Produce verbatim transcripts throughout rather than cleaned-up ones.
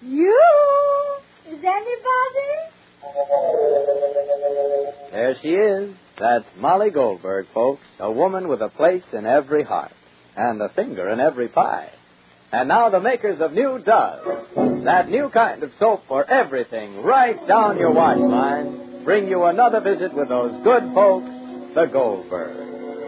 You? Is anybody? There she is. That's Molly Goldberg, folks. A woman with a place in every heart and a finger in every pie. And now the makers of New Dove, that new kind of soap for everything right down your wash line, bring you another visit with those good folks, the Goldbergs.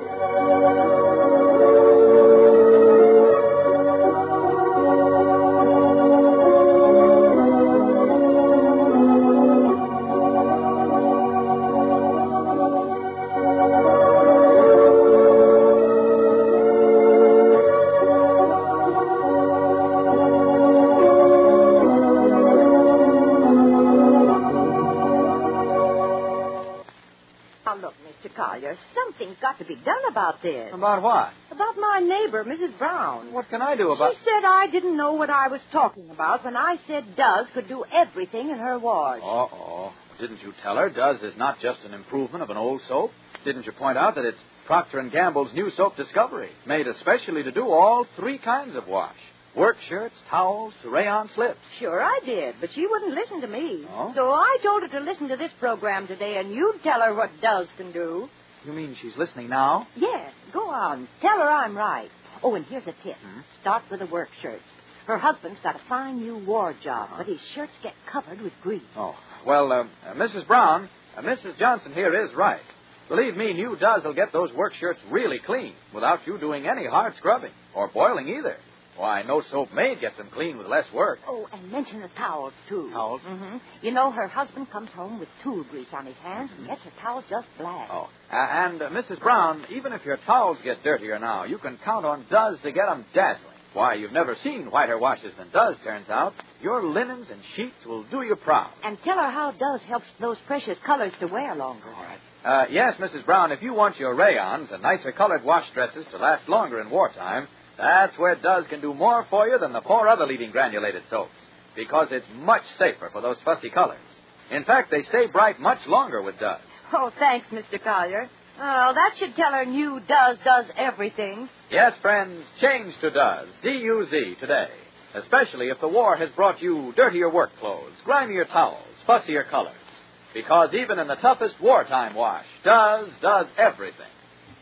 Something's got to be done about this. About what? About my neighbor, Missus Brown. What can I do about... She said I didn't know what I was talking about when I said Duz could do everything in her ward. Uh-oh. Didn't you tell her Duz is not just an improvement of an old soap? Didn't you point out that it's Procter and Gamble's new soap Discovery, made especially to do all three kinds of wash? Work shirts, towels, rayon slips. Sure I did, but she wouldn't listen to me. Oh? So I told her to listen to this program today, and you'd tell her what Duz can do. You mean she's listening now? Yes, go on. Tell her I'm right. Oh, and here's a tip. Hmm? Start with the work shirts. Her husband's got a fine new ward job, but his shirts get covered with grease. Oh, well, uh, uh, Missus Brown, uh, Missus Johnson here is right. Believe me, New Duz will get those work shirts really clean without you doing any hard scrubbing or boiling either. Why, no soap made gets them clean with less work. Oh, and mention the towels, too. Towels? Mm-hmm. You know, her husband comes home with tool grease on his hands and gets her towels just black. Oh, uh, and uh, Missus Brown, even if your towels get dirtier now, you can count on Duz to get them dazzling. Why, you've never seen whiter washes than Duz, turns out. Your linens and sheets will do you proud. And tell her how Duz helps those precious colors to wear longer. All right. Uh, yes, Missus Brown, if you want your rayons and nicer colored wash dresses to last longer in wartime, that's where Duz can do more for you than the four other leading granulated soaps, because it's much safer for those fussy colors. In fact, they stay bright much longer with Duz. Oh, thanks, Mister Collier. Oh, that should tell her New Duz does everything. Yes, friends, change to Duz, D U Z, today. Especially if the war has brought you dirtier work clothes, grimier towels, fussier colors. Because even in the toughest wartime wash, Duz does everything.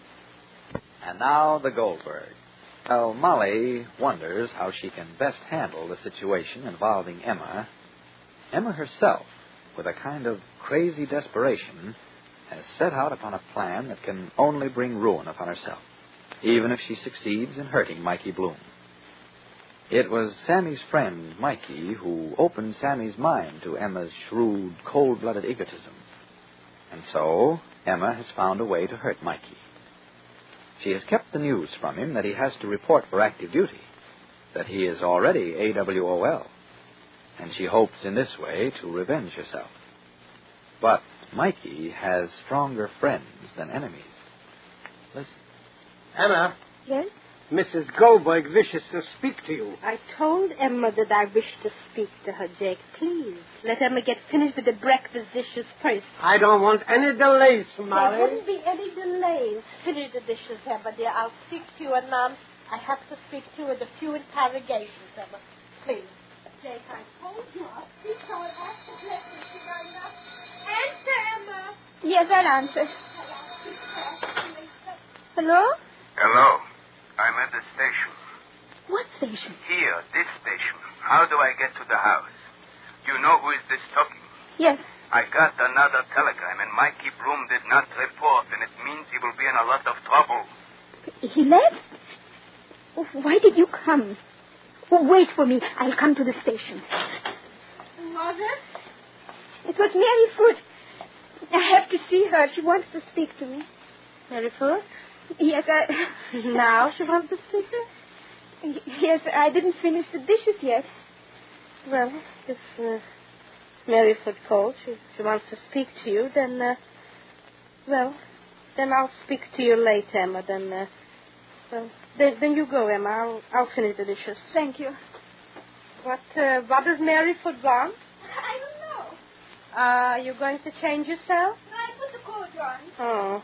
And now the Goldbergs. Well, Molly wonders how she can best handle the situation involving Emma. Emma herself, with a kind of crazy desperation, has set out upon a plan that can only bring ruin upon herself, even if she succeeds in hurting Mikey Bloom. It was Sammy's friend, Mikey, who opened Sammy's mind to Emma's shrewd, cold-blooded egotism. And so, Emma has found a way to hurt Mikey. She has kept the news from him that he has to report for active duty, that he is already A W O L, and she hopes in this way to revenge herself. But Mikey has stronger friends than enemies. Listen. Emma. Yes? Missus Goldberg wishes to speak to you. I told Emma that I wish to speak to her, Jake. Please, let Emma get finished with the breakfast dishes first. I don't want any delays, Molly. There wouldn't be any delays. Finish the dishes, Emma, dear. I'll speak to you, and, um, I have to speak to you with a few interrogations, Emma. Please. Jake, I told you I'll speak to her after breakfast tonight. Answer, Emma. Yes, I'll answer. Hello? Hello. I'm at the station. What station? Here, this station. How do I get to the house? Do you know who is this talking? Yes. I got another telegram, and Mikey Bloom did not report, and it means he will be in a lot of trouble. He left? Why did you come? Well, wait for me. I'll come to the station. Mother? It was Mary Foot. I have to see her. She wants to speak to me. Mary Foot? Yes, I... Now she wants to speak to you? Yes, I didn't finish the dishes yet. Well, if uh, Mary Foot calls, she, she wants to speak to you, then, uh, well, then I'll speak to you later, Emma. Then, uh, well, then, then you go, Emma. I'll, I'll finish the dishes. Thank you. What, uh, what does Mary Foot want? I don't know. Uh, are you going to change yourself? I put the coat on. Oh.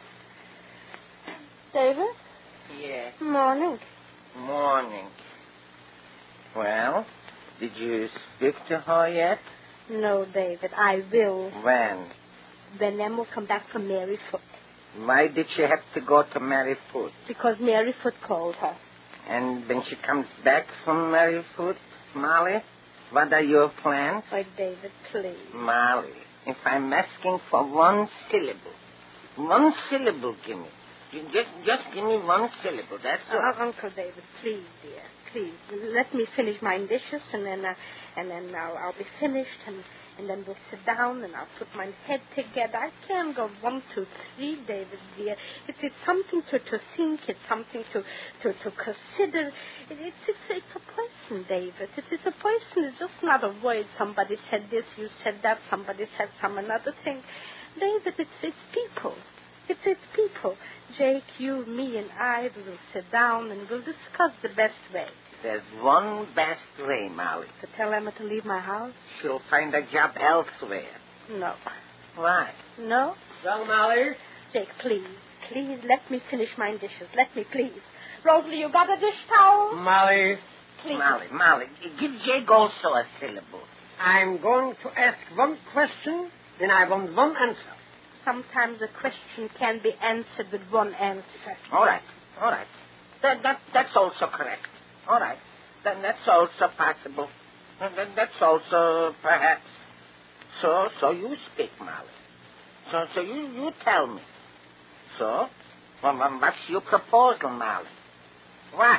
David? Yes. Morning. Morning. Well? Did you speak to her yet? No, David, I will. When? When Em will come back from Maryfoot. Why did she have to go to Maryfoot? Because Maryfoot called her. And when she comes back from Maryfoot, Molly, what are your plans? Oh, David, please. Molly, if I'm asking for one syllable, one syllable, give me. You Just, just give me one syllable, that's all. Uh, Uncle David, please, dear, please. Let me finish my dishes, and then, uh, and then I'll, I'll be finished, and, and then we'll sit down, and I'll put my head together. I can't go one, two, three, David, dear. It's, it's something to, to think. It's something to, to, to consider. It, it's, it's, it's a person, David. It, it's a person. It's just not a word. Somebody said this, you said that. Somebody said some another thing. David, it's, it's people. It's, it's people. Jake, you, me, and I, we will sit down and we'll discuss the best way. There's one best way, Molly. To tell Emma to leave my house? She'll find a job elsewhere. No. Why? No? Well, Molly? Jake, please, please, let me finish my dishes. Let me, please. Rosalie, you got a dish towel? Molly, Please. Molly, Molly, give Jake also a syllable. I'm going to ask one question, and I want one answer. Sometimes a question can be answered with one answer. All right, all right. That, that, that's also correct. All right. Then that's also possible. And then that's also perhaps. So, so you speak, Molly. So, so you, you tell me. So, well, well, what's your proposal, Molly? What?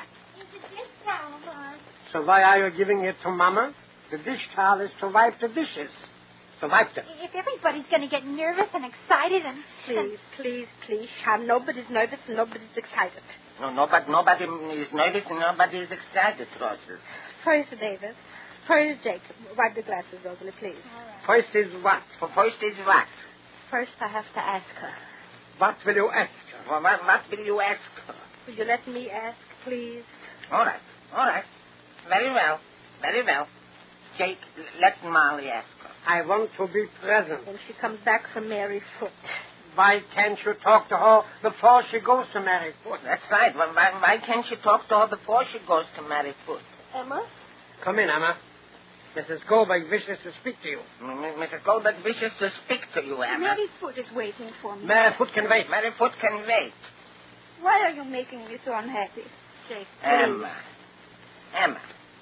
So why are you giving it to Mama? The dish towel is to wipe the dishes. To wipe them. If everybody's going to get nervous and excited and... Please, please, please, Sean. Nobody's nervous and nobody's excited. No, nobody, nobody is nervous and nobody is excited, Rosalie. First, David. First, Jake. Wipe the glasses, Rosalie, please. First is what? For first is what? First, I have to ask her. What will you ask her? Well, what, what will you ask her? Will you let me ask, please? All right, all right. Very well, very well. Jake, let Molly ask her. I want to be present. When she comes back from Maryfoot. Why can't you talk to her before she goes to Maryfoot? That's right. Well, why, why can't you talk to her before she goes to Maryfoot? Emma? Come in, Emma. Missus Goldberg wishes to speak to you. M- Missus Goldberg wishes to speak to you, Emma. Maryfoot is waiting for me. Maryfoot can wait. Maryfoot can wait. Why are you making me so unhappy? Jake, please. Emma. Emma.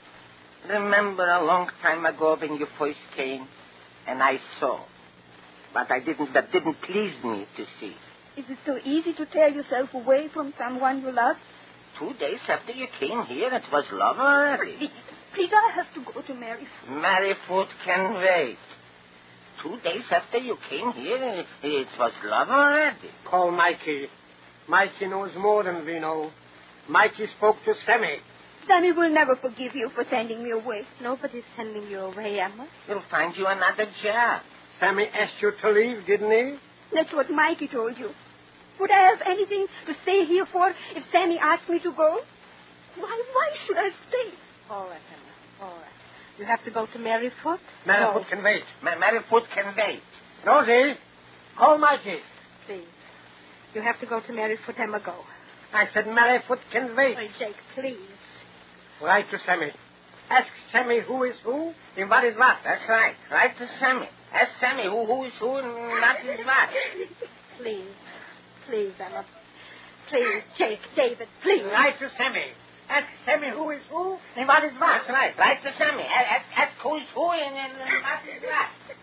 Remember a long time ago when you first came and I saw. But I didn't, that didn't please me to see. Is it so easy to tear yourself away from someone you love? Two days after you came here, it was love already. Please, please, I have to go to Maryfoot. Maryfoot can wait. Two days after you came here, it, it was love already. Call Mikey. Mikey knows more than we know. Mikey spoke to Sammy. Sammy will never forgive you for sending me away. Nobody's sending you away, Emma. He'll find you another job. Sammy asked you to leave, didn't he? That's what Mikey told you. Would I have anything to stay here for if Sammy asked me to go? Why, why should I stay? All right, Emma. All right. You have to go to Maryfoot? Maryfoot can wait. Ma- Maryfoot can wait. Rosie, call Mikey. Please. You have to go to Maryfoot, Emma. Go. I said Maryfoot can wait. Oh, Jake, please. Write to Sammy. Ask Sammy who is who and what is what. That's right. Write to Sammy. Ask Sammy who, who is who and what is what. Please. Please, Emma. Please, Jake, David, please. Write to Sammy. Ask Sammy who is who and what is what. That's right. Write to Sammy. Ask, ask who is who and, and, and what is what.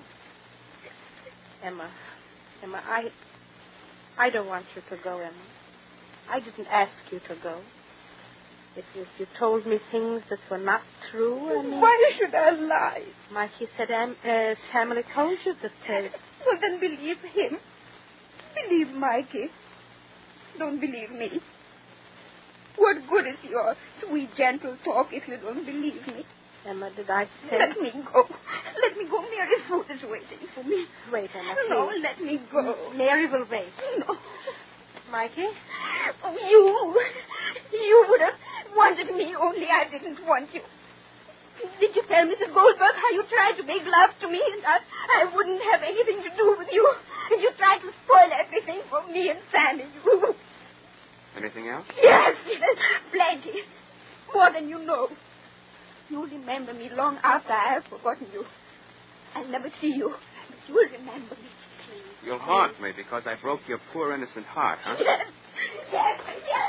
Emma. Emma, I... I don't want you to go, Emma. I didn't ask you to go. If you, if you told me things that were not true, I mean... Why should I lie? Mikey said um, uh, Samuel told you that... Uh, Well, then believe him. Believe Mikey. Don't believe me. What good is your sweet, gentle talk if you don't believe me? Emma, did I say... Let me go. Let me go. Maryfoot is waiting for me. Wait, Emma, No, please. let me go. Mary will wait. No. Mikey? Oh, you. You would have wanted me, only I didn't want you. Did you tell Missus Goldberg how you tried to make love to me and I, I wouldn't have anything to do with you? And you tried to spoil everything for me and Sammy. You... Anything else? Yes, plenty. More than you know. You'll remember me long after I have forgotten you. I'll never see you, but you'll remember me. Please. You'll haunt me because I broke your poor innocent heart, huh? Yes, yes,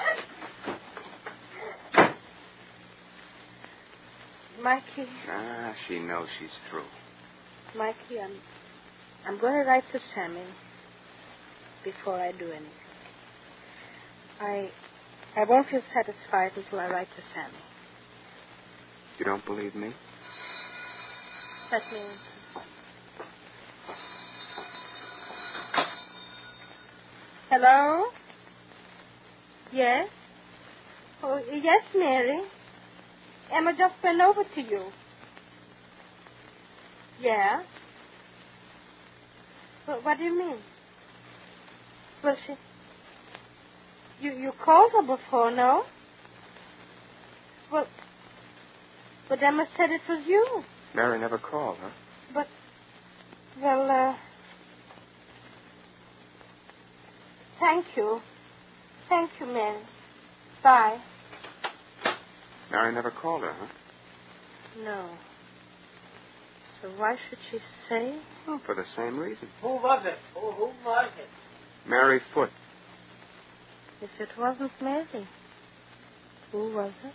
yes. Mikey. Ah, she knows she's through. Mikey, I'm, I'm going to write to Sammy before I do anything. I, I won't feel satisfied until I write to Sammy. You don't believe me? Let me. Hello? Yes? Oh, yes, Mary. Emma just went over to you. Yeah? Well, what do you mean? Well, she... You, you called her before, no? Well... But Emma said it was you. Mary never called, huh? But, well, uh... Thank you. Thank you, Mary. Bye. Mary never called her, huh? No. So why should she say? Well, for the same reason. Who was it? Who, who was it? Mary Foote. If it wasn't Mary, who was it?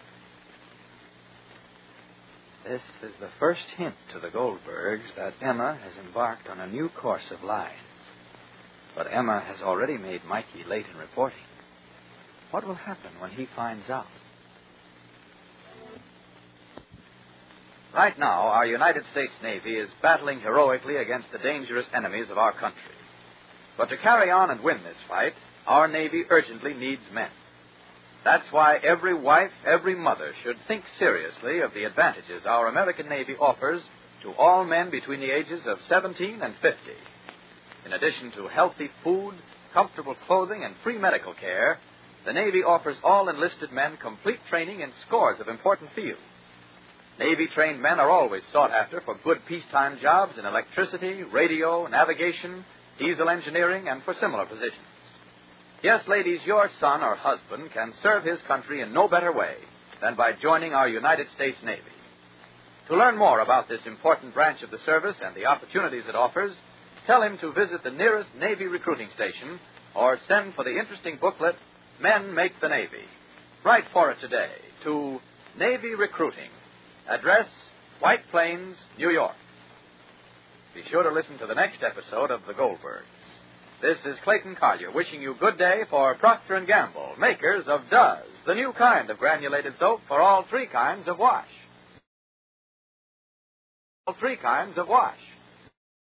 This is the first hint to the Goldbergs that Emma has embarked on a new course of lies. But Emma has already made Mikey late in reporting. What will happen when he finds out? Right now, our United States Navy is battling heroically against the dangerous enemies of our country. But to carry on and win this fight, our Navy urgently needs men. That's why every wife, every mother should think seriously of the advantages our American Navy offers to all men between the ages of seventeen and fifty. In addition to healthy food, comfortable clothing, and free medical care, the Navy offers all enlisted men complete training in scores of important fields. Navy-trained men are always sought after for good peacetime jobs in electricity, radio, navigation, diesel engineering, and for similar positions. Yes, ladies, your son or husband can serve his country in no better way than by joining our United States Navy. To learn more about this important branch of the service and the opportunities it offers, tell him to visit the nearest Navy recruiting station or send for the interesting booklet, Men Make the Navy. Write for it today to Navy Recruiting. Address, White Plains, New York. Be sure to listen to the next episode of The Goldbergs. This is Clayton Collier wishing you good day for Procter and Gamble, makers of Duz, the new kind of granulated soap for all three kinds of wash. All three kinds of wash.